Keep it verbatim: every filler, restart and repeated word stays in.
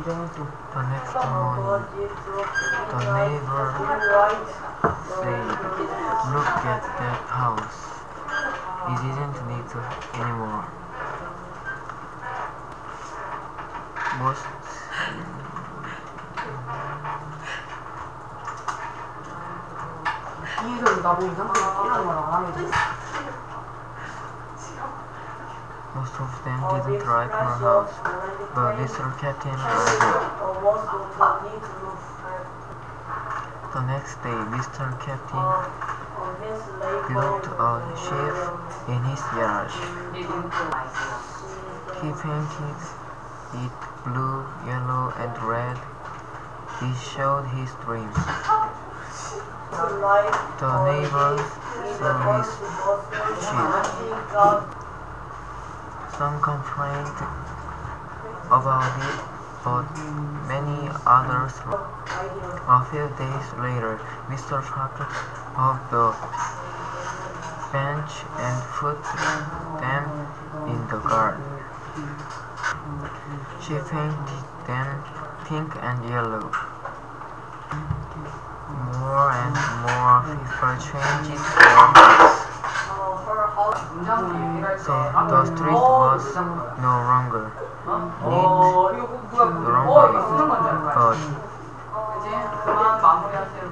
The next morning, the neighbor said, "Look at that house. It isn't need anymore." Most most of them didn't like her house, but mister Captain liked it. The next day, mister Captain built a ship in his garage. He painted it blue, yellow, and red. He showed his dreams. The neighbors saw his ship. Some complained about it, but many others loved it. A few days later, mister Parker hugged the bench and put them in the garden. She painted them pink and yellow. More and more people changed their hearts. So the street was no longer neat, no longer good.